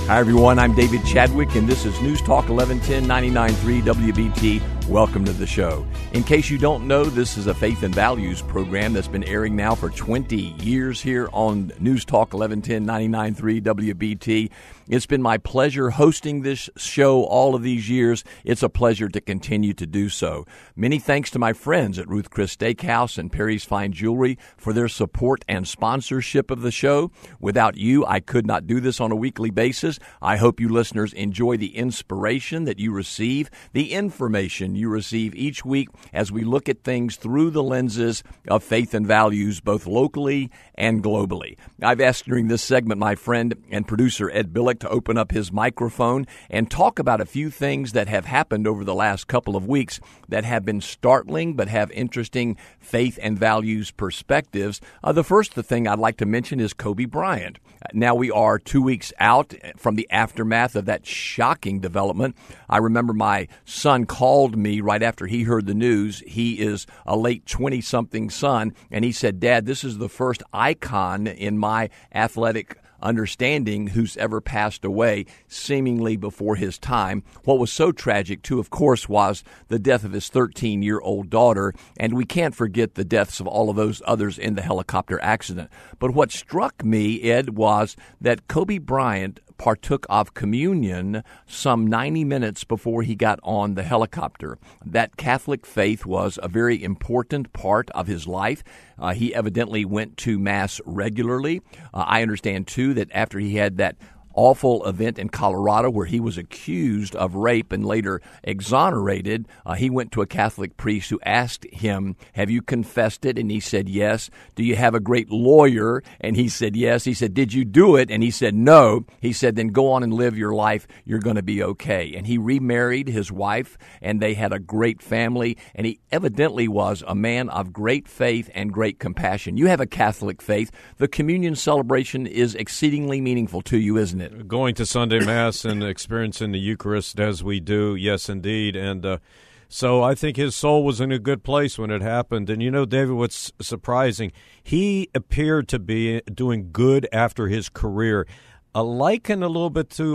Hi, everyone. I'm David Chadwick, and this is News Talk 1110 99.3 WBT. Welcome to the show. In case you don't know, this is a faith and values program that's been airing now for 20 years here on News Talk 1110 99.3 WBT. It's been my pleasure hosting this show all of these years. It's a pleasure to continue to do so. Many thanks to my friends at Ruth Chris Steakhouse and Perry's Fine Jewelry for their support and sponsorship of the show. Without you, I could not do this on a weekly basis. I hope you listeners enjoy the inspiration that you receive, the information you receive each week as we look at things through the lenses of faith and values, both locally and globally. I've asked during this segment my friend and producer Ed Billick to open up his microphone and talk about a few things that have happened over the last couple of weeks that have been startling but have interesting faith and values perspectives. The first thing I'd like to mention is Kobe Bryant. Now we are 2 weeks out from the aftermath of that shocking development. I remember my son called me right after he heard the news. He is a late 20-something son, and he said, "Dad, this is the first icon in my athletic understanding who's ever passed away seemingly before his time." What was so tragic, too, of course, was the death of his 13-year-old daughter, and we can't forget the deaths of all of those others in the helicopter accident. But what struck me, Ed, was that Kobe Bryant partook of communion some 90 minutes before he got on the helicopter. That Catholic faith was a very important part of his life. He evidently went to Mass regularly. I understand, too, that after he had that awful event in Colorado where he was accused of rape and later exonerated, he went to a Catholic priest who asked him, "Have you confessed it?" And he said, "Yes." "Do you have a great lawyer?" And he said, "Yes." He said, "Did you do it?" And he said, "No." He said, "Then go on and live your life. You're going to be okay." And he remarried his wife, and they had a great family, and he evidently was a man of great faith and great compassion. You have a Catholic faith. The communion celebration is exceedingly meaningful to you, isn't it? Going to Sunday Mass and experiencing the Eucharist as we do, yes, indeed. And so I think his soul was in a good place when it happened. And, you know, David, what's surprising, he appeared to be doing good after his career. Likened a little bit to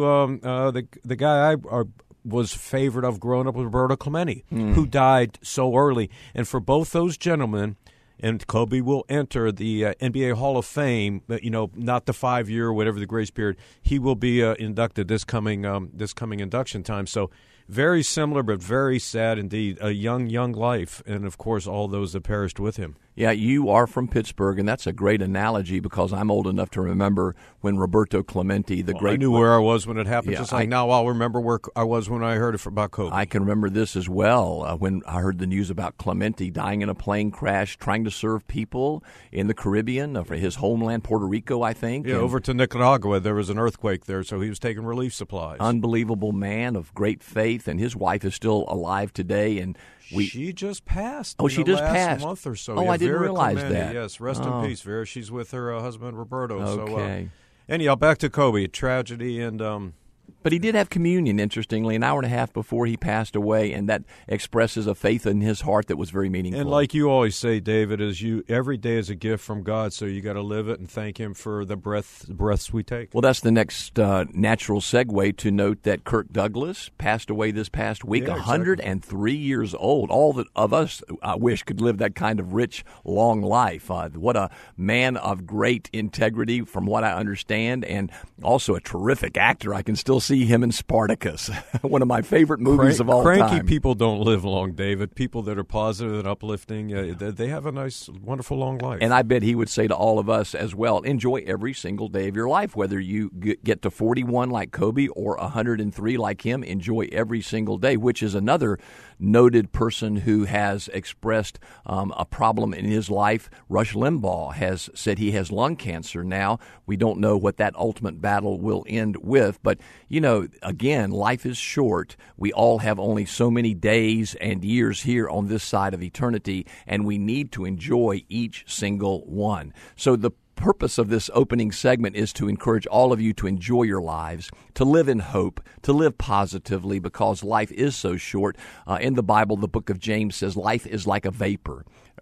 the guy I was favored of growing up with, Roberto Clemente, who died so early. And for both those gentlemen, and Kobe will enter the NBA Hall of Fame, you know, not the 5-year, whatever the grace period. He will be inducted this coming induction time. So very similar, but very sad indeed. A young life, and of course all those that perished with him. Yeah, you are from Pittsburgh, and that's a great analogy because I'm old enough to remember when Roberto Clemente, I knew where I was when it happened. Just like now I'll remember where I was when I heard it about Kobe. I can remember this as well when I heard the news about Clemente dying in a plane crash, trying to serve people in the Caribbean, for his homeland, Puerto Rico, I think. Yeah, over to Nicaragua. There was an earthquake there, so he was taking relief supplies. Unbelievable man of great faith, and his wife is still alive today, and she just passed. Oh, she just passed. Month or so. Oh, yeah, I didn't Vera realize Clemente. that. Yes, rest in peace, Vera. She's with her husband Roberto. Okay. So, anyhow, back to Kobe. Tragedy and. But he did have communion, interestingly, an hour and a half before he passed away, and that expresses a faith in his heart that was very meaningful. And like you always say, David, every day is a gift from God, so you got to live it and thank Him for the breaths we take. Well, that's the next natural segue to note that Kirk Douglas passed away this past week, 103 years old. All of us wish could live that kind of rich, long life. What a man of great integrity, from what I understand, and also a terrific actor. I can still see him in Spartacus, one of my favorite movies of all time. Cranky people don't live long, David. People that are positive and uplifting, they have a nice, wonderful, long life. And I bet he would say to all of us as well, enjoy every single day of your life, whether you get to 41 like Kobe or 103 like him. Enjoy every single day, which is another noted person who has expressed a problem in his life. Rush Limbaugh has said he has lung cancer now. We don't know what that ultimate battle will end with, but you know, again, life is short. We all have only so many days and years here on this side of eternity, and we need to enjoy each single one. So the purpose of this opening segment is to encourage all of you to enjoy your lives, to live in hope, to live positively, because life is so short. In the Bible, the book of James says life is like a vapor.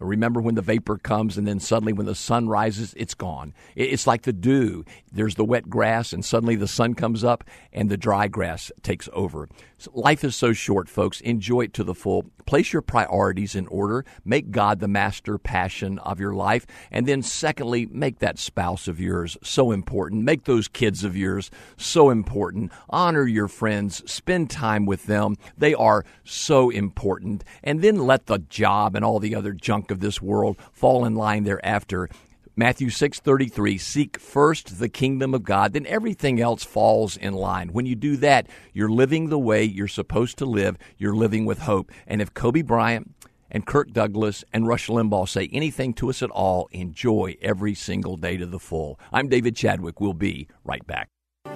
Remember when the vapor comes and then suddenly when the sun rises, it's gone. It's like the dew. There's the wet grass and suddenly the sun comes up and the dry grass takes over. So life is so short, folks. Enjoy it to the full. Place your priorities in order. Make God the master passion of your life. And then secondly, make that spouse of yours so important. Make those kids of yours so important. Honor your friends. Spend time with them. They are so important. And then let the job and all the other junk of this world fall in line thereafter. Matthew 6:33, seek first the kingdom of God, then everything else falls in line. When you do that, you're living the way you're supposed to live. You're living with hope. And if Kobe Bryant and Kirk Douglas and Rush Limbaugh say anything to us at all, enjoy every single day to the full. I'm David Chadwick. We'll be right back.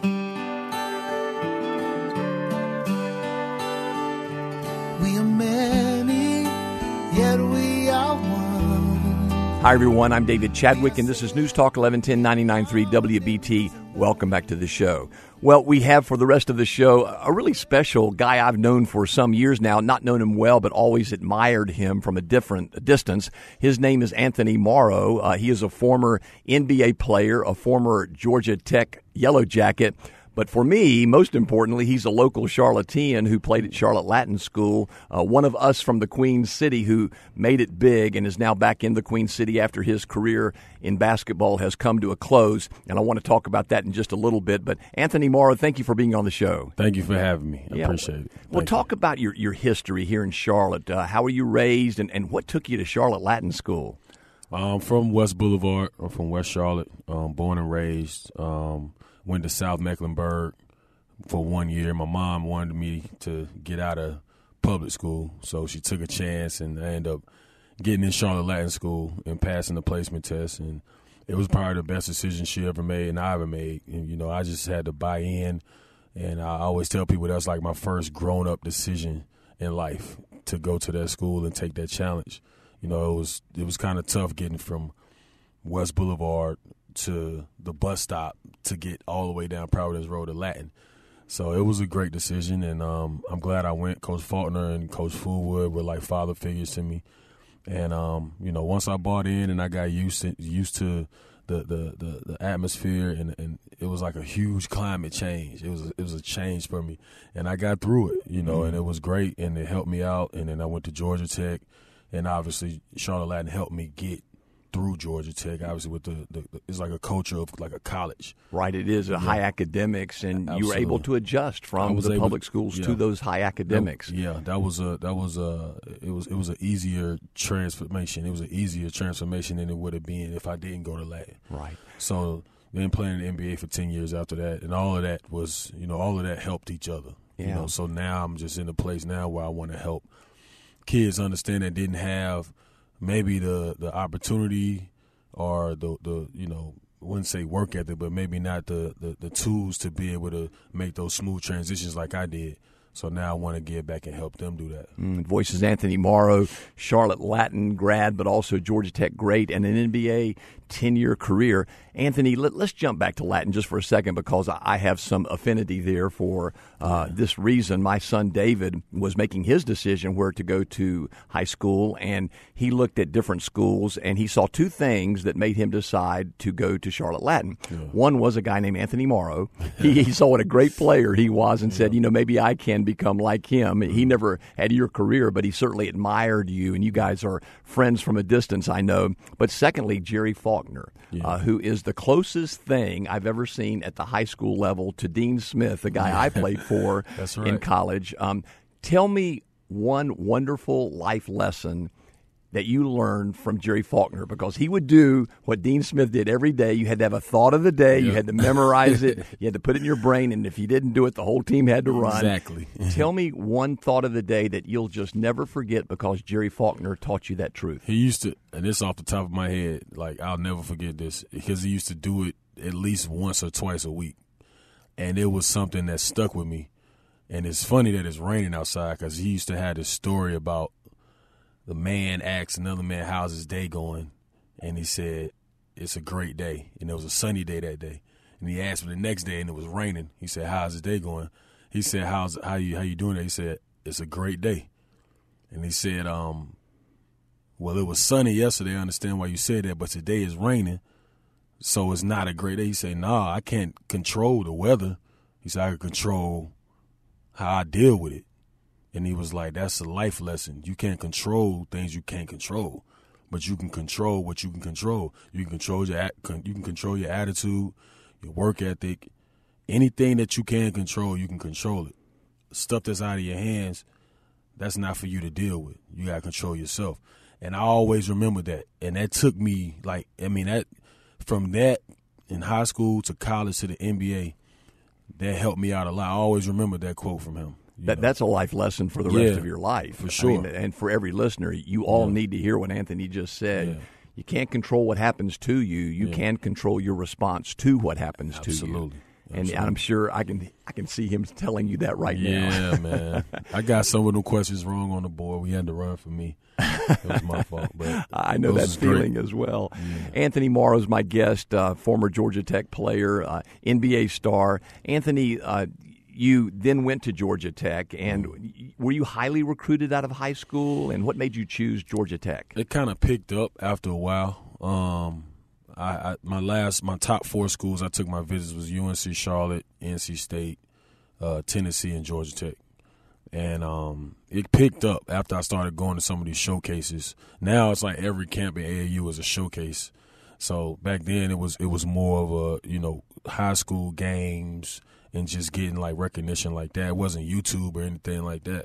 We are many, yet we are one. Hi, everyone. I'm David Chadwick, and this is News Talk 1110 99.3 WBT. Welcome back to the show. Well, we have for the rest of the show a really special guy I've known for some years now, not known him well, but always admired him from a distance. His name is Anthony Morrow. He is a former NBA player, a former Georgia Tech Yellow Jacket. But for me, most importantly, he's a local Charlottean who played at Charlotte Latin School, one of us from the Queen City who made it big and is now back in the Queen City after his career in basketball has come to a close. And I want to talk about that in just a little bit. But Anthony Morrow, thank you for being on the show. Thank you for having me. I appreciate it. Well, talk about your history here in Charlotte. How were you raised and what took you to Charlotte Latin School? I'm from West Boulevard. I'm from West Charlotte, born and raised. Went to South Mecklenburg for 1 year. My mom wanted me to get out of public school, so she took a chance, and I ended up getting in Charlotte Latin School and passing the placement test. And it was probably the best decision she ever made and I ever made. And, I just had to buy in, and I always tell people that's like my first grown-up decision in life, to go to that school and take that challenge. It was kind of tough getting from West Boulevard to the bus stop to get all the way down Providence Road to Latin. So it was a great decision, and I'm glad I went. Coach Faulkner and Coach Fullwood were like father figures to me. And, once I bought in and I got used to the atmosphere, and it was like a huge climate change. It was a change for me, and I got through it, and it was great, and it helped me out. And then I went to Georgia Tech, and obviously Charlotte Latin helped me get through Georgia Tech, obviously with it's like a culture of like a college. Right, it is a high academics, and Absolutely. you were able to adjust from the public schools to those high academics. It was an easier transformation. It was an easier transformation than it would have been if I didn't go to Latin. Right. So then playing in the NBA for 10 years after that, and all of that was, all of that helped each other. Yeah. So now I'm just in a place now where I want to help kids understand that didn't have maybe the opportunity or the wouldn't say work ethic, but maybe not the tools to be able to make those smooth transitions like I did. So now I want to get back and help them do that. Voices Anthony Morrow, Charlotte Latin grad, but also Georgia Tech great, and an NBA 10-year career. Anthony, let's jump back to Latin just for a second, because I have some affinity there for this reason. My son David was making his decision where to go to high school, and he looked at different schools, and he saw two things that made him decide to go to Charlotte Latin. Yeah. One was a guy named Anthony Morrow. He saw what a great player he was and said, maybe I can become like him. He never had your career, but he certainly admired you, and you guys are friends from a distance, I know. But secondly, Jerry Faulkner, who is the closest thing I've ever seen at the high school level to Dean Smith, the guy I played for in college. Tell me one wonderful life lesson that you learned from Jerry Faulkner, because he would do what Dean Smith did every day. You had to have a thought of the day. You had to memorize it. You had to put it in your brain, and if you didn't do it, the whole team had to run. Exactly. Tell me one thought of the day that you'll just never forget because Jerry Faulkner taught you that truth. He used to, and this off the top of my head, like I'll never forget this, because he used to do it at least once or twice a week, and it was something that stuck with me. And it's funny that it's raining outside, because he used to have this story about the man asked another man, how's his day going? And he said, it's a great day. And it was a sunny day that day. And he asked him the next day, and it was raining. He said, how's his day going? He said, how you doing? He said, it's a great day. And he said, well, it was sunny yesterday. I understand why you said that, but today is raining, so it's not a great day. He said, nah, I can't control the weather. He said, I can control how I deal with it. And he was like, that's a life lesson. You can't control things you can't control, but you can control what you can control. You can control your attitude, your work ethic. Anything that you can control, you can control it. Stuff that's out of your hands, that's not for you to deal with. You got to control yourself. And I always remember that. And that took me, from that in high school to college to the NBA, that helped me out a lot. I always remember that quote from him. That's a life lesson for the rest of your life. For sure. I mean, and for every listener, you all need to hear what Anthony just said. Yeah. You can't control what happens to you. You can control your response to what happens to you. Absolutely. And I'm sure I can see him telling you that right now. Yeah, man. I got some of them questions wrong on the board. We had to run for me. It was my fault. But I know that feeling as well. Yeah. Anthony Morrow is my guest, former Georgia Tech player, NBA star. Anthony, you then went to Georgia Tech, and were you highly recruited out of high school? And what made you choose Georgia Tech? It kind of picked up after a while. My top 4 schools I took my visits was UNC Charlotte, NC State, Tennessee, and Georgia Tech. And it picked up after I started going to some of these showcases. Now it's like every camp in AAU is a showcase. So back then it was more of a, high school games and just getting like recognition like that. It wasn't YouTube or anything like that.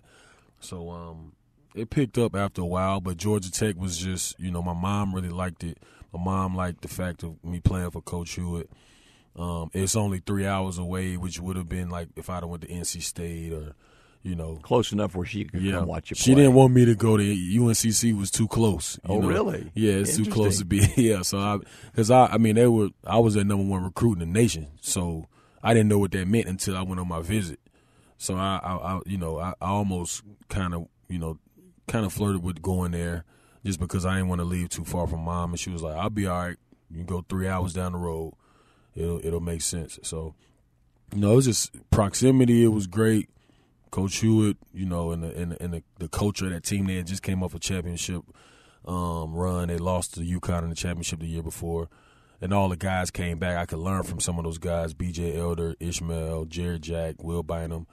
So it picked up after a while, but Georgia Tech was just, my mom really liked it. My mom liked the fact of me playing for Coach Hewitt. It's only 3 hours away, which would have been like if I'd have went to NC State or, close enough where she could come watch you play. She didn't want me to go to UNCC. Was too close. Really? Yeah, it's too close to be. Yeah, so I was at number 1 recruit in the nation, so I didn't know what that meant until I went on my visit. So I almost kind of flirted with going there just because I didn't want to leave too far from mom, and she was like, "I'll be all right. You can go 3 hours down the road. It'll make sense." So, it was just proximity. It was great. Coach Hewitt, and the culture of that team, they had just came off a championship run. They lost to UConn in the championship the year before, and all the guys came back. I could learn from some of those guys: B.J. Elder, Ishmael, Jared Jack, Will Bynum.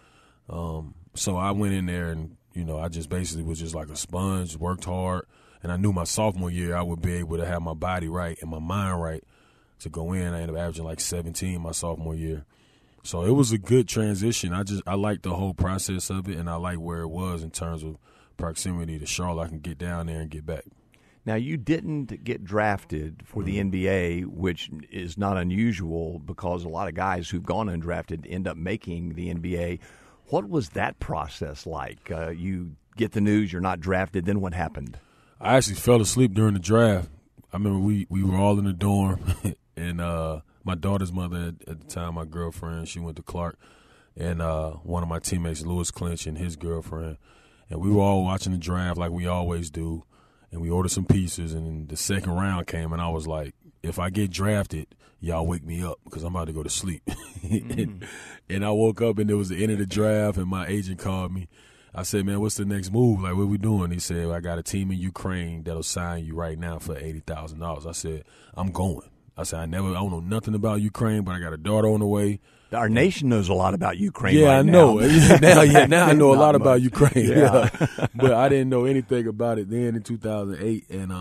So I went in there and I just basically was just like a sponge, worked hard, and I knew my sophomore year I would be able to have my body right and my mind right to go in. I ended up averaging like 17 my sophomore year. So it was a good transition. I liked the whole process of it, and I liked where it was in terms of proximity to Charlotte. I can get down there and get back. Now, you didn't get drafted for the NBA, which is not unusual because a lot of guys who've gone undrafted end up making the NBA. What was that process like? You get the news you're not drafted, then what happened? I actually fell asleep during the draft. I remember we were all in the dorm, and my daughter's mother at the time, my girlfriend, she went to Clark, and one of my teammates, Lewis Clinch, and his girlfriend, and we were all watching the draft like we always do, and we ordered some pizzas, and the second round came, and I was like, if I get drafted, y'all wake me up because I'm about to go to sleep. And I woke up, and it was the end of the draft, and my agent called me. I said, man, what's the next move? Like, what we doing? He said, I got a team in Ukraine that'll sign you right now for $80,000. I said, I'm going. I said, I don't know nothing about Ukraine, but I got a daughter on the way. Our nation knows a lot about Ukraine. Yeah, right I know. Now I know a lot about Ukraine. Yeah. But I didn't know anything about it then in 2008. And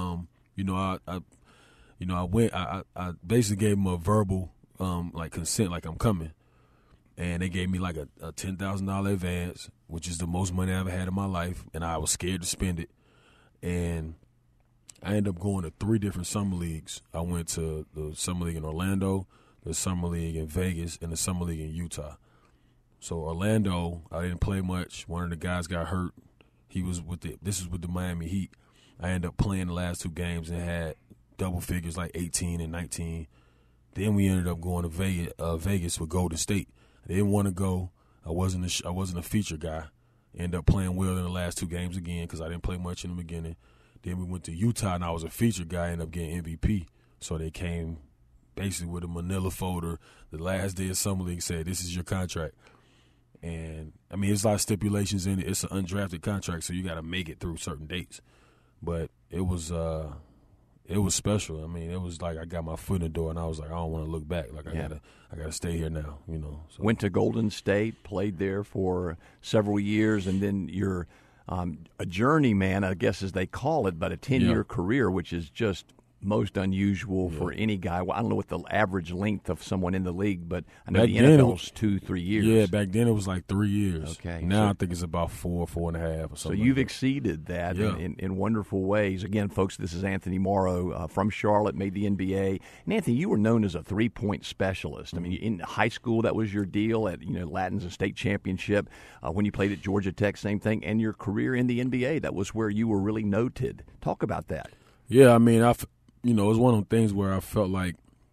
I basically gave them a verbal consent, like I'm coming. And they gave me like a $10,000 advance, which is the most money I ever had in my life, and I was scared to spend it. And I ended up going to 3 different summer leagues. I went to the summer league in Orlando, the summer league in Vegas, and the summer league in Utah. So Orlando, I didn't play much. One of the guys got hurt. This was with the Miami Heat. I ended up playing the last 2 games and had double figures, like 18 and 19. Then we ended up going to Vegas with Golden State. I didn't want to go. I wasn't a feature guy. Ended up playing well in the last 2 games again because I didn't play much in the beginning. Then we went to Utah, and I was a feature guy. Ended up getting MVP. So they came basically with a manila folder. The last day of summer league said, "This is your contract." And I mean, it's a lot of stipulations in it. It's an undrafted contract, so you got to make it through certain dates. But it was special. I mean, it was like I got my foot in the door, and I was like, I don't want to look back. Like I gotta stay here now. So. Went to Golden State, played there for several years, and then you're a journeyman, I guess as they call it, but a 10-year career, which is just most unusual for any guy. Well, I don't know what the average length of someone in the league, but I know the NFL's 2-3 years. Yeah, back then it was like 3 years. Okay. Now I think it's about 4.5 or something. So you've exceeded that in wonderful ways. Again, folks, this is Anthony Morrow from Charlotte, made the NBA. And Anthony, you were known as a three-point specialist. I mean, in high school, that was your deal at Latins and state championship. When you played at Georgia Tech, same thing. And your career in the NBA, that was where you were really noted. Talk about that. Yeah, I mean, it was one of the things where I felt like,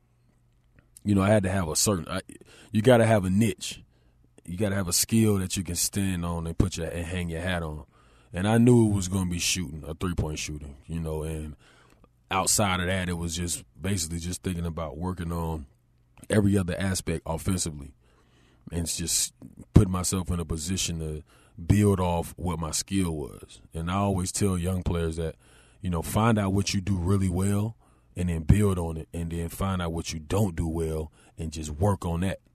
I had to have you got to have a niche. You got to have a skill that you can stand on and and hang your hat on. And I knew it was going to be shooting, a three-point shooting, and outside of that, it was just basically just thinking about working on every other aspect offensively and just putting myself in a position to build off what my skill was. And I always tell young players that, find out what you do really well and then build on it, and then find out what you don't do well and just work on that.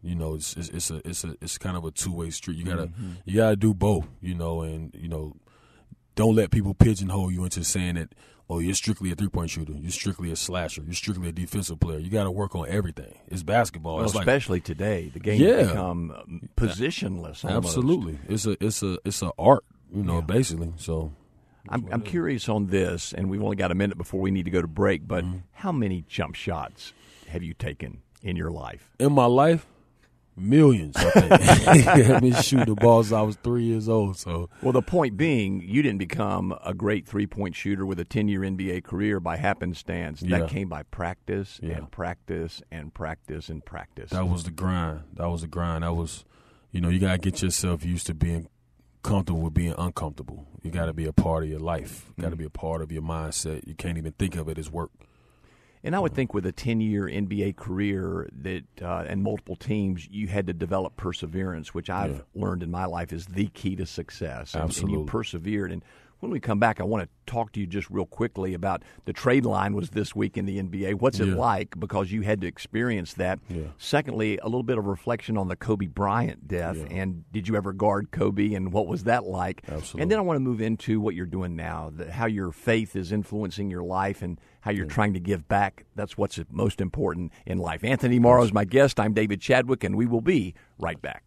It's kind of a two-way street. You gotta do both, and don't let people pigeonhole you into saying that, oh, you're strictly a three-point shooter, you're strictly a slasher, you're strictly a defensive player. You got to work on everything. It's basketball. Well, it's especially today, the game has become positionless. Almost. Absolutely, it's a art, basically. So. I'm curious on this, and we've only got a minute before we need to go to break, but how many jump shots have you taken in your life? In my life? Millions, I think. I've been shooting the ball since I was 3 years old. So, well, the point being, you didn't become a great three-point shooter with a 10-year NBA career by happenstance. That came by practice and practice and practice and practice. That was the grind. That was, you got to get yourself used to being comfortable with being uncomfortable. You got to be a part of your life. You got to be a part of your mindset. You can't even think of it as work. And I would think with a 10-year NBA career that and multiple teams, you had to develop perseverance, which I've learned in my life is the key to success. Absolutely. And you persevered. And when we come back, I want to talk to you just real quickly about the trade line was this week in the NBA. What's it like? Because you had to experience that. Yeah. Secondly, a little bit of reflection on the Kobe Bryant death. Yeah. And did you ever guard Kobe, and what was that like? Absolutely. And then I want to move into what you're doing now, how your faith is influencing your life and how you're trying to give back. That's what's most important in life. Anthony Morrow is my guest. I'm David Chadwick, and we will be right back.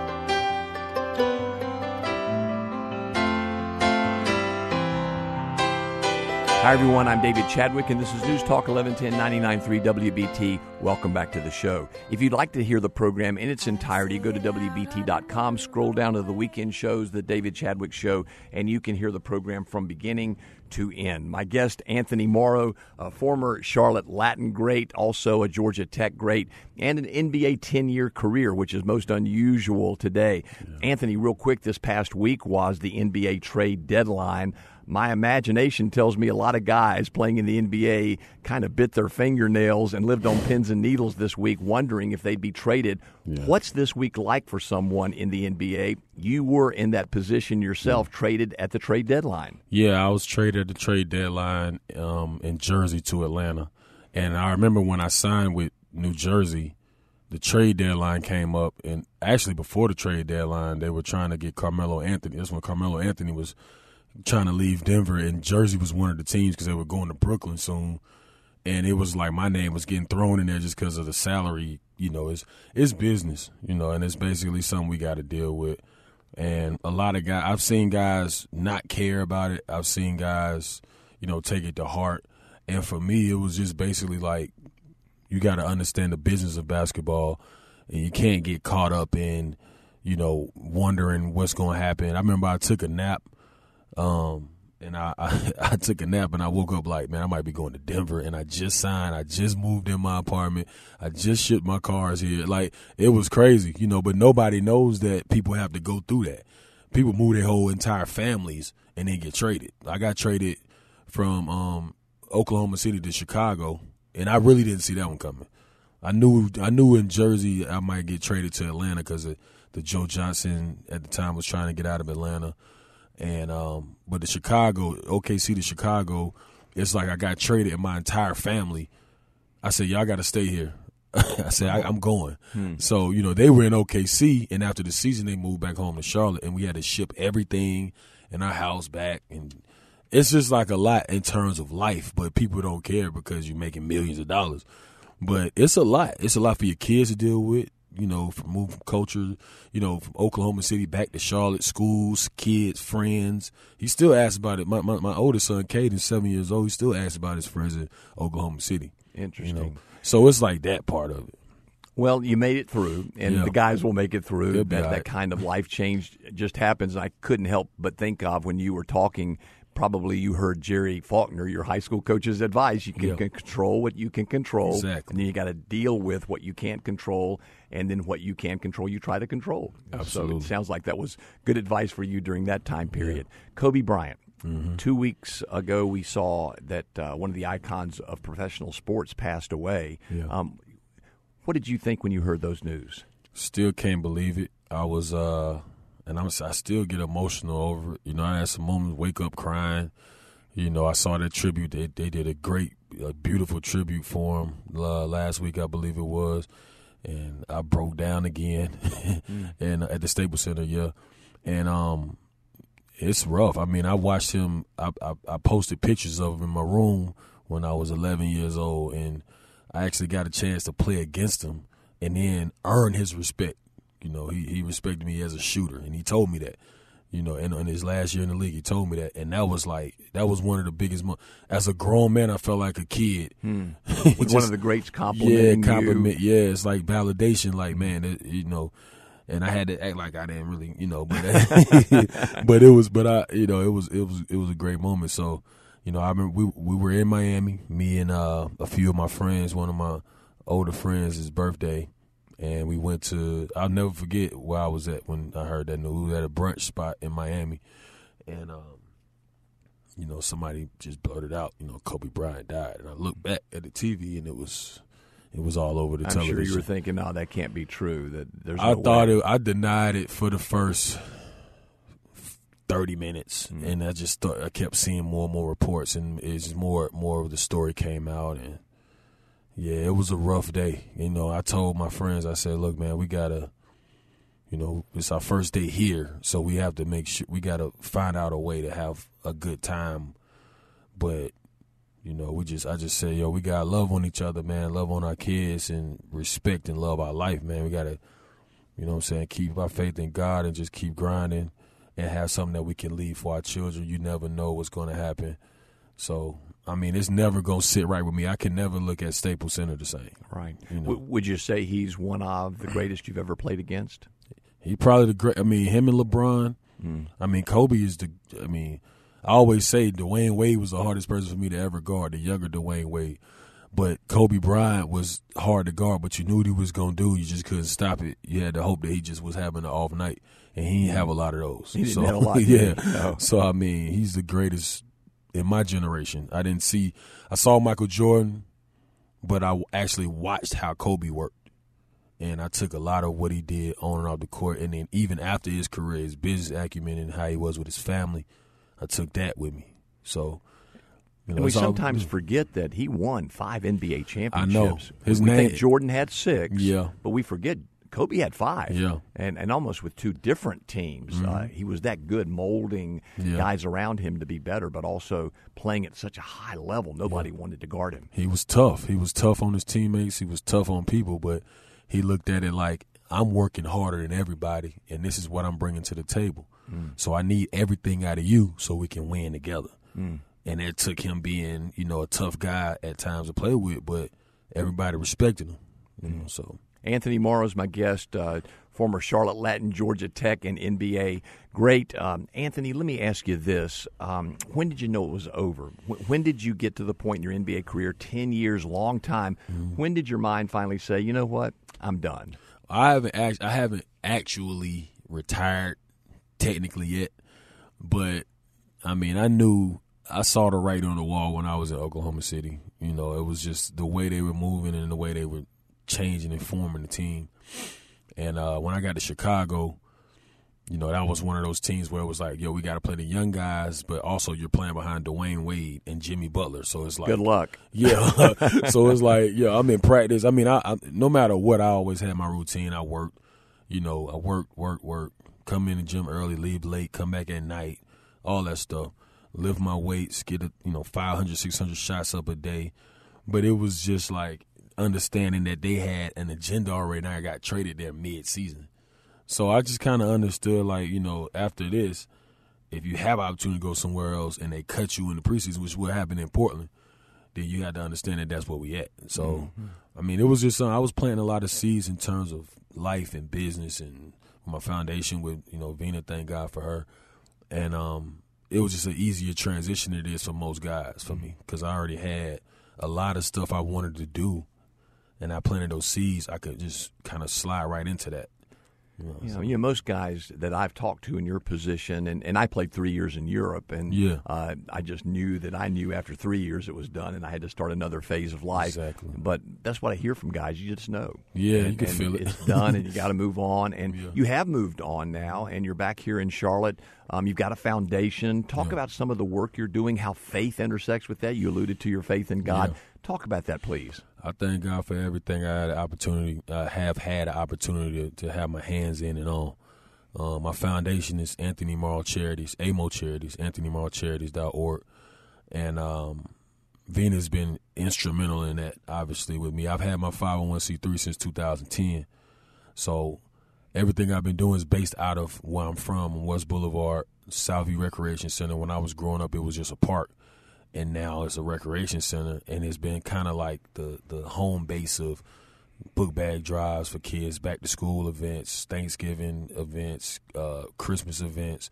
Hi, everyone. I'm David Chadwick, and this is News Talk 1110 99.3 WBT. Welcome back to the show. If you'd like to hear the program in its entirety, go to WBT.com, scroll down to the weekend shows, the David Chadwick Show, and you can hear the program from beginning to end. My guest, Anthony Morrow, a former Charlotte Latin great, also a Georgia Tech great, and an NBA 10-year career, which is most unusual today. Yeah. Anthony, real quick, this past week was the NBA trade deadline. My imagination tells me a lot of guys playing in the NBA kind of bit their fingernails and lived on pins and needles this week, wondering if they'd be traded. Yeah. What's this week like for someone in the NBA? You were in that position yourself, traded at the trade deadline. Yeah, I was traded at the trade deadline in Jersey to Atlanta. And I remember when I signed with New Jersey, the trade deadline came up. And actually before the trade deadline, they were trying to get Carmelo Anthony. That's when Carmelo Anthony was trying to leave Denver, and Jersey was one of the teams because they were going to Brooklyn soon. And it was like my name was getting thrown in there just because of the salary. It's business, and it's basically something we got to deal with. And a lot of guys, I've seen guys not care about it. I've seen guys, take it to heart. And for me, it was just basically like you got to understand the business of basketball, and you can't get caught up in, wondering what's going to happen. I remember I took a nap. And I took a nap and I woke up like, man, I might be going to Denver, and I just signed. I just moved in my apartment. I just shipped my cars here. Like, it was crazy, but nobody knows that people have to go through that. People move their whole entire families and then get traded. I got traded from Oklahoma City to Chicago, and I really didn't see that one coming. I knew in Jersey I might get traded to Atlanta because the Joe Johnson at the time was trying to get out of Atlanta. And but the OKC to Chicago, it's like I got traded and my entire family. I said, y'all got to stay here. I said, I'm going. So, you know, they were in OKC, and after the season, they moved back home to Charlotte, and we had to ship everything in our house back. And it's just like a lot in terms of life, but people don't care because you're making millions of dollars. But it's a lot. It's a lot for your kids to deal with, you know, from moving from culture, you know, from Oklahoma City back to Charlotte, schools, kids, friends. He still asks about it. My oldest son, Caden, 7 years old, he still asks about his friends in Oklahoma City. Interesting. You know? So it's like that part of it. Well, you made it through, and the guys will make it through. That kind of life change just happens. I couldn't help but think of when you were talking, probably you heard Jerry Faulkner, your high school coach's advice. You can control what you can control, exactly. And then you got to deal with what you can't control, and then what you can control, you try to control. Absolutely. So it sounds like that was good advice for you during that time period. Yeah. Kobe Bryant. 2 weeks ago, we saw that one of the icons of professional sports passed away. Yeah. What did you think when you heard those news? Still can't believe it. I was, and I still get emotional over it. You know, I had some moments, wake up crying. You know, I saw that tribute. They did a beautiful tribute for him last week, I believe it was, and I broke down again, and at the Staples Center, and it's rough. I mean, I watched him. I posted pictures of him in my room when I was 11 years old, and I actually got a chance to play against him and then earn his respect. You know, he respected me as a shooter, and he told me that. You know, in his last year in the league, he told me that, and that was one of the biggest. As a grown man, I felt like a kid. With one of the greats complimenting you. Yeah, it's like validation. Like, man, you know. And I had to act like I didn't really, you know, but it was a great moment. So, you know, I remember we were in Miami, me and a few of my friends, one of my older friends, his birthday, and we went to, I'll never forget where I was at when I heard that news. We were at a brunch spot in Miami, and you know, somebody just blurted out, you know, Kobe Bryant died, and I looked back at the TV, and it was all over the television. I'm sure you were thinking, "No, that can't be true." That there's. I denied it for the first 30 minutes, and I just thought I kept seeing more and more reports, and it's more of the story came out, and yeah, it was a rough day. You know, I told my friends, I said, "Look, man, we gotta, you know, it's our first day here, so we have to make sure we gotta find out a way to have a good time," but. You know, I just say, yo, we gotta love on each other, man, love on our kids, and respect and love our life, man. We gotta, you know what I'm saying, keep our faith in God and just keep grinding and have something that we can leave for our children. You never know what's gonna happen. So, I mean, it's never gonna sit right with me. I can never look at Staples Center the same. Right. You know? Would you say he's one of the greatest you've ever played against? He probably him and LeBron. I mean, Kobe is I always say Dwayne Wade was the hardest person for me to ever guard, the younger Dwayne Wade. But Kobe Bryant was hard to guard, but you knew what he was going to do. You just couldn't stop it. You had to hope that he just was having an off night, and he didn't have a lot of those. He didn't have a lot. Yeah. No. So, I mean, he's the greatest in my generation. I saw Michael Jordan, but I actually watched how Kobe worked. And I took a lot of what he did on and off the court. And then even after his career, his business acumen and how he was with his family, I took that with me. So, you know, and we sometimes forget that he won 5 NBA championships. I know. We think Jordan had 6. Yeah. But we forget Kobe had 5. Yeah. And almost with 2 different teams. He was that good, molding guys around him to be better, but also playing at such a high level. Nobody wanted to guard him. He was tough. He was tough on his teammates. He was tough on people, but he looked at it like, I'm working harder than everybody, and this is what I'm bringing to the table. So I need everything out of you so we can win together. And it took him being, you know, a tough guy at times to play with, but everybody respected him. You know, so Anthony Morrow is my guest, former Charlotte Latin, Georgia Tech, and NBA great. Anthony, let me ask you this. When did you know it was over? When did you get to the point in your NBA career, 10 years, long time, when did your mind finally say, you know what, I'm done? I haven't actually retired technically yet, but I mean, I saw the writing on the wall when I was in Oklahoma City. You know, it was just the way they were moving and the way they were changing and forming the team. And when I got to Chicago, that was one of those teams where it was like, yo, we got to play the young guys, but also you're playing behind Dwayne Wade and Jimmy Butler. So it's like, good luck. Yeah. So it's like, yeah, I'm in practice. I mean, I no matter what, I always had my routine. I worked, I work, come in the gym early, leave late, come back at night, all that stuff. Lift my weights, get 500, 600 shots up a day. But it was just like understanding that they had an agenda already, and I got traded there mid-season. So I just kind of understood, like, after this, if you have an opportunity to go somewhere else and they cut you in the preseason, which will happen in Portland, then you had to understand that that's where we at. So, I mean, it was just something. I was planting a lot of seeds in terms of life and business and my foundation with, Vina, thank God for her. And it was just an easier transition than it is for most guys for me, because I already had a lot of stuff I wanted to do, and I planted those seeds. I could just kind of slide right into that. Most guys that I've talked to in your position, and I played 3 years in Europe, and I just knew that I knew after 3 years it was done, and I had to start another phase of life. Exactly. But that's what I hear from guys. You just know. Yeah, you can feel it. It's done, and you got to move on. And you have moved on now, and you're back here in Charlotte. You've got a foundation. Talk about some of the work you're doing, how faith intersects with that. You alluded to your faith in God. Yeah. Talk about that, please. I thank God for everything I have had an opportunity to have my hands in and on. My foundation is Anthony Morrow Charities, AMO Charities, AnthonyMorrowCharities.org. And Vina's been instrumental in that, obviously, with me. I've had my 501c3 since 2010. So everything I've been doing is based out of where I'm from, West Boulevard, Southview Recreation Center. When I was growing up, it was just a park. And now it's a recreation center, and it's been kind of like the home base of book bag drives for kids, back-to-school events, Thanksgiving events, Christmas events.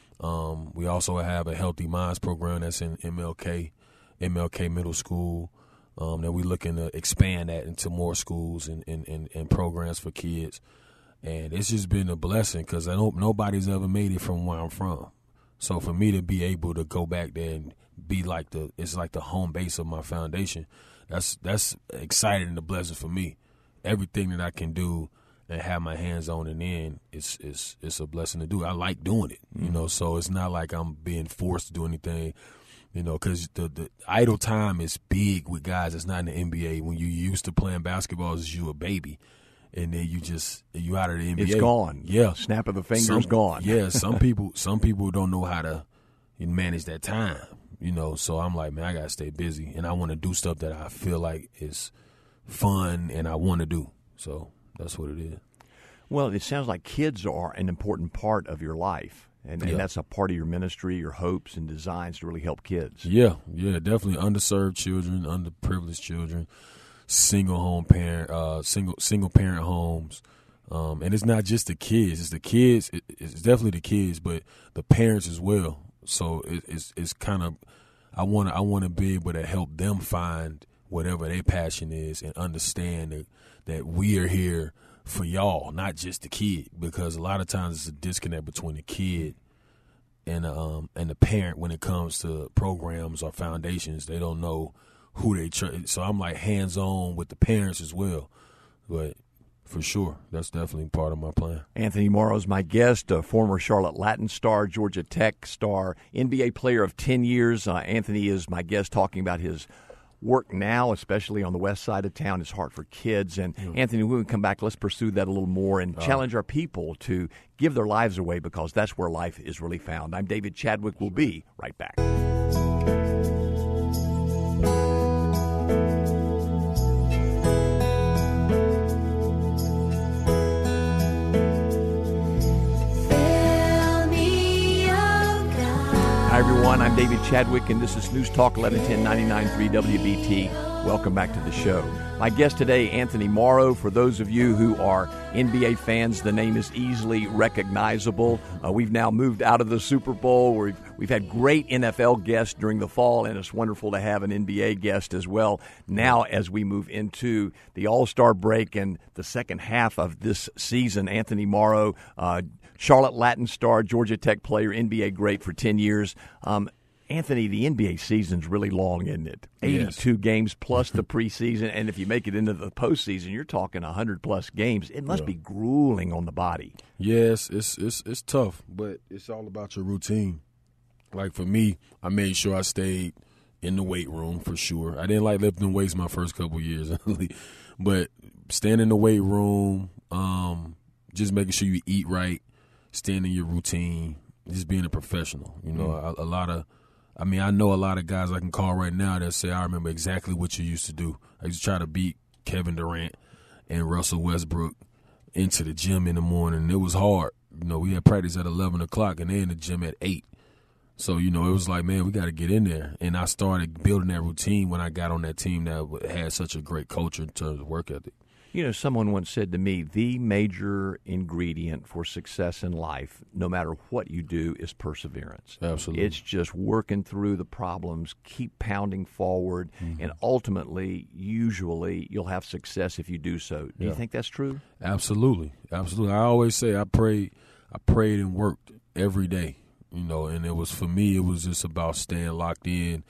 We also have a Healthy Minds program that's in MLK Middle School, that we're looking to expand that into more schools and programs for kids. And it's just been a blessing, because I know nobody's ever made it from where I'm from. So for me to be able to go back there and be like it's like the home base of my foundation, that's exciting and a blessing for me. Everything that I can do and have my hands on and in, it's a blessing to do. I like doing it, so it's not like I'm being forced to do anything, because the idle time is big with guys that's not in the NBA. When you used to playing basketball as you a baby, and then you out of the NBA. It's gone. Yeah. Snap of the fingers, gone. Yeah, some people don't know how to manage that time, so I'm like, man, I got to stay busy, and I want to do stuff that I feel like is fun and I want to do. So that's what it is. Well, it sounds like kids are an important part of your life, and that's a part of your ministry, your hopes and designs to really help kids. Yeah, definitely underserved children, underprivileged children, single parent homes. And it's not just the kids. It's the kids. It's definitely the kids, but the parents as well. So it's kind of, I want to be able to help them find whatever their passion is and understand that we are here for y'all, not just the kid. Because a lot of times it's a disconnect between the kid and the parent when it comes to programs or foundations. They don't know who they so I'm like hands-on with the parents as well. But for sure, that's definitely part of my plan. Anthony Morrow is my guest, a former Charlotte Latin star, Georgia Tech star, NBA player of 10 years. Anthony is my guest talking about his work now, especially on the west side of town, his heart for kids. And Anthony, when we come back, let's pursue that a little more and challenge our people to give their lives away, because that's where life is really found. I'm David Chadwick. We'll be right back. Hi, everyone. I'm David Chadwick, and this is News Talk 1110 99.3 WBT. Welcome back to the show. My guest today, Anthony Morrow. For those of you who are NBA fans, the name is easily recognizable. We've now moved out of the Super Bowl. We've had great NFL guests during the fall, and it's wonderful to have an NBA guest as well now as we move into the All-Star break and the second half of this season. Anthony Morrow, Charlotte Latin star, Georgia Tech player, NBA great for 10 years. Anthony, the NBA season's really long, isn't it? 82 games plus the preseason, and if you make it into the postseason, you're talking 100-plus games. It must be grueling on the body. Yes, it's tough, but it's all about your routine. Like for me, I made sure I stayed in the weight room for sure. I didn't like lifting weights my first couple years, but staying in the weight room, just making sure you eat right, staying in your routine, just being a professional. You know, I know a lot of guys I can call right now that say, I remember exactly what you used to do. I used to try to beat Kevin Durant and Russell Westbrook into the gym in the morning. It was hard. You know, we had practice at 11 o'clock, and they in the gym at 8. So, you know, it was like, man, we got to get in there. And I started building that routine when I got on that team that had such a great culture in terms of work ethic. You know, someone once said to me, the major ingredient for success in life, no matter what you do, is perseverance. Absolutely. It's just working through the problems, keep pounding forward, and ultimately, usually, you'll have success if you do so. Do you think that's true? Absolutely. Absolutely. I always say I prayed and worked every day, you know, and it was, for me, it was just about staying locked in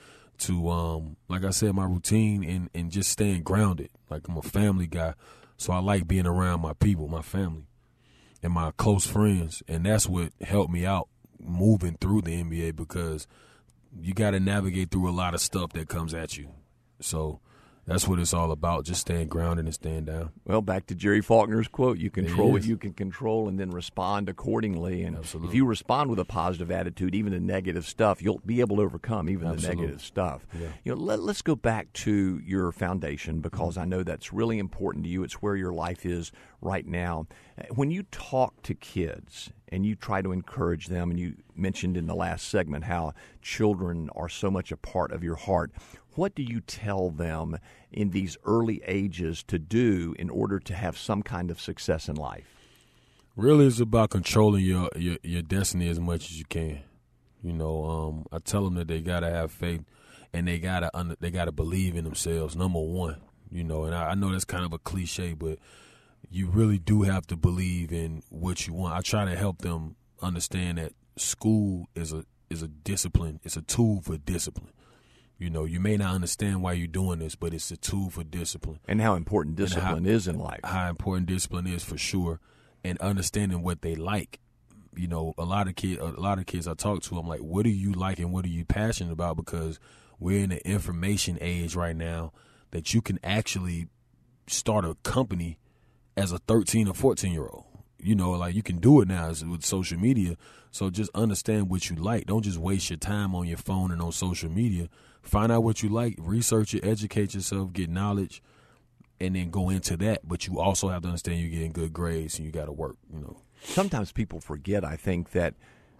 to, like I said, my routine and just staying grounded. Like, I'm a family guy, so I like being around my people, my family, and my close friends. And that's what helped me out moving through the NBA, because you got to navigate through a lot of stuff that comes at you. So that's what it's all about, just staying grounded and staying down. Well, back to Jerry Faulkner's quote, you control what you can control and then respond accordingly. And Absolutely. if you respond with a positive attitude, even the negative stuff, you'll be able to overcome even Absolutely. the negative stuff. Yeah. You know, let's go back to your foundation, because I know that's really important to you. It's where your life is right now. When you talk to kids and you try to encourage them, and you mentioned in the last segment how children are so much a part of your heart, what do you tell them in these early ages to do in order to have some kind of success in life? Really, it's about controlling your destiny as much as you can. You know, I tell them that they gotta have faith, and they gotta believe in themselves. Number one, you know, and I know that's kind of a cliche, but you really do have to believe in what you want. I try to help them understand that school is a discipline. It's a tool for discipline. You know, you may not understand why you're doing this, but it's a tool for discipline. And how important discipline is in life. How important discipline is, for sure, and understanding what they like. You know, a lot of kids I talk to, I'm like, what do you like and what are you passionate about? Because we're in an information age right now that you can actually start a company as a 13 or 14-year-old. You know, like, you can do it now with social media. So just understand what you like. Don't just waste your time on your phone and on social media. Find out what you like, research it, educate yourself, get knowledge, and then go into that. But you also have to understand you're getting good grades and you got to work, you know. Sometimes people forget, I think, that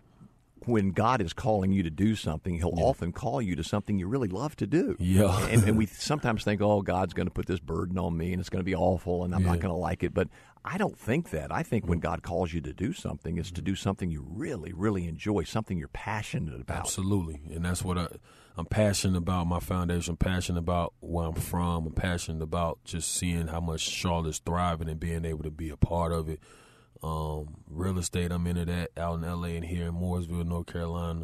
when God is calling you to do something, he'll often call you to something you really love to do. Yeah. and we sometimes think, oh, God's going to put this burden on me and it's going to be awful and I'm not going to like it. But I don't think that. I think when God calls you to do something, it's to do something you really, really enjoy, something you're passionate about. Absolutely. And that's what I'm passionate about, my foundation. I'm passionate about where I'm from. I'm passionate about just seeing how much Charlotte's thriving and being able to be a part of it. Real estate, I'm into that out in L.A. and here in Mooresville, North Carolina.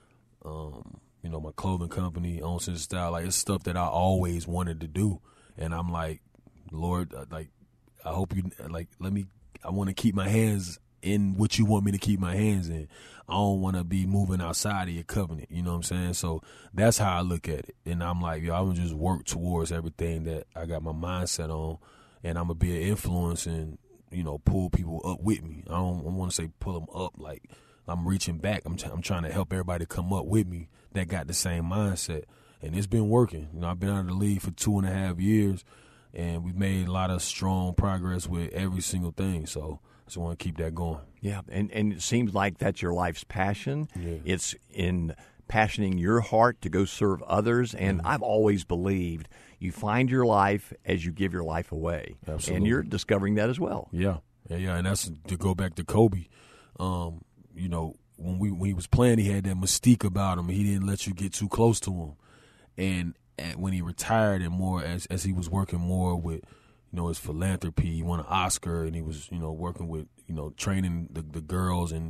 You know, my clothing company, Own Sense Style, like, it's stuff that I always wanted to do. And I'm like, Lord, like, I hope you, like, I want to keep my hands in what you want me to keep my hands in. I don't want to be moving outside of your covenant, you know what I'm saying? So that's how I look at it. And I'm like, I'm going to just work towards everything that I got my mindset on, and I'm going to be an influence and, you know, pull people up with me. I want to say pull them up, like I'm reaching back. I'm trying to help everybody come up with me that got the same mindset. And it's been working. You know, I've been out of the league for 2.5 years, and we've made a lot of strong progress with every single thing. So I just want to keep that going. Yeah, and it seems like that's your life's passion. Yeah. It's in passioning your heart to go serve others. And I've always believed you find your life as you give your life away. Absolutely. And you're discovering that as well. Yeah. And that's to go back to Kobe. You know, when he was playing, he had that mystique about him. He didn't let you get too close to him. And when he retired, and more as he was working more with, you know, his philanthropy, he won an Oscar, and he was, you know, working with, you know, training the girls and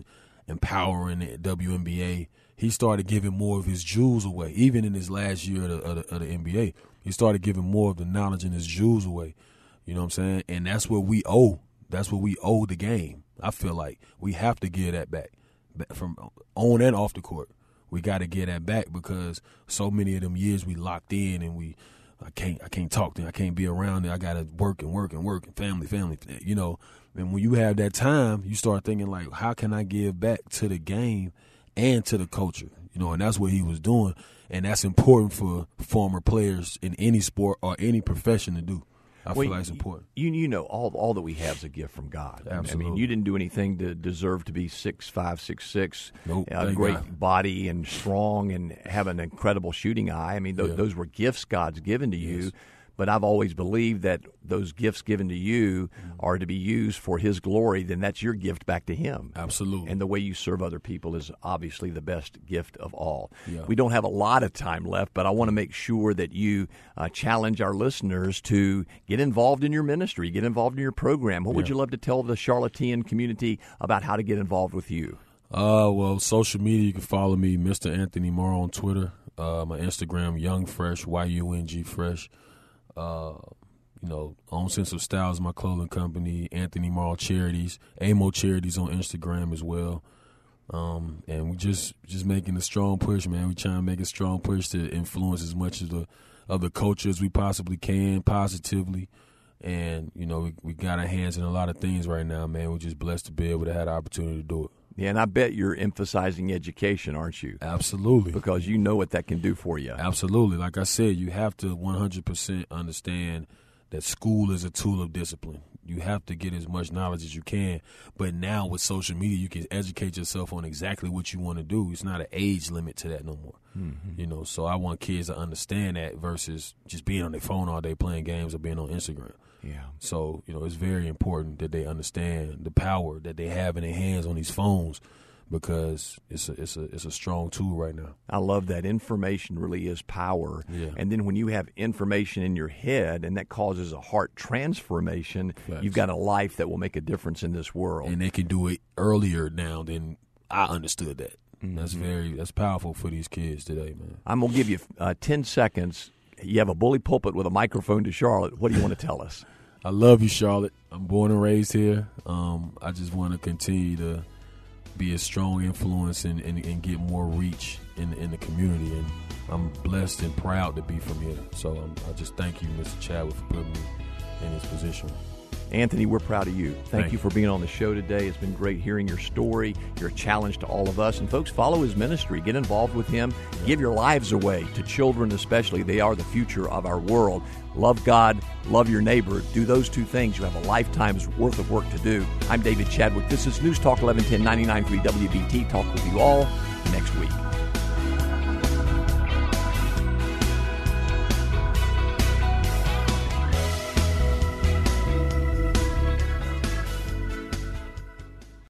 empowering the WNBA, he started giving more of his jewels away. Even in his last year of the NBA, he started giving more of the knowledge and his jewels away. You know what I'm saying? And that's what we owe. That's what we owe the game. I feel like we have to give that back from on and off the court. We got to get that back because so many of them years we locked in and I can't talk to them. I can't be around them. I got to work and family, you know. And when you have that time, you start thinking like, how can I give back to the game and to the culture? You know, and that's what he was doing. And that's important for former players in any sport or any profession to do. I feel like it's important. You know, all that we have is a gift from God. Absolutely. I mean, you didn't do anything to deserve to be 6'5", 6'6", nope, a great body and strong and have an incredible shooting eye. I mean, those were gifts God's given to you. Yes. But I've always believed that those gifts given to you are to be used for His glory. Then that's your gift back to Him. Absolutely. And the way you serve other people is obviously the best gift of all. Yeah. We don't have a lot of time left, but I want to make sure that you challenge our listeners to get involved in your ministry, get involved in your program. What would you love to tell the Charlottean community about how to get involved with you? Well, social media, you can follow me, Mr. Anthony Morrow on Twitter. My Instagram, Young Fresh, YUNG Fresh. You know, Own Sense of Style is my clothing company. Anthony Morrow Charities, AMO Charities on Instagram as well. And we just making a strong push, man. We trying to make a strong push to influence as much of the culture as we possibly can, positively. And, you know, we got our hands in a lot of things right now, man. We're just blessed to be able to have the opportunity to do it. Yeah, and I bet you're emphasizing education, aren't you? Absolutely. Because you know what that can do for you. Absolutely. Like I said, you have to 100% understand that school is a tool of discipline. You have to get as much knowledge as you can. But now with social media, you can educate yourself on exactly what you want to do. It's not an age limit to that no more. Mm-hmm. You know, so I want kids to understand that versus just being on their phone all day playing games or being on Instagram. Yeah. So, you know, it's very important that they understand the power that they have in their hands on these phones because it's a strong tool right now. I love that. Information really is power. Yeah. And then when you have information in your head and that causes a heart transformation, Facts. You've got a life that will make a difference in this world. And they can do it earlier now than I understood that. Mm-hmm. That's powerful for these kids today, man. I'm going to give you 10 seconds. You have a bully pulpit with a microphone to Charlotte. What do you want to tell us? I love you, Charlotte. I'm born and raised here. I just want to continue to be a strong influence and get more reach in the community. And I'm blessed and proud to be from here. So I just thank you, Mr. Chadwick, for putting me in this position. Anthony, we're proud of you. Thank you for being on the show today. It's been great hearing your story, your challenge to all of us. And folks, follow his ministry. Get involved with him. Give your lives away to children especially. They are the future of our world. Love God, love your neighbor. Do those two things. You have a lifetime's worth of work to do. I'm David Chadwick. This is News Talk 1110 99.3 WBT. Talk with you all next week.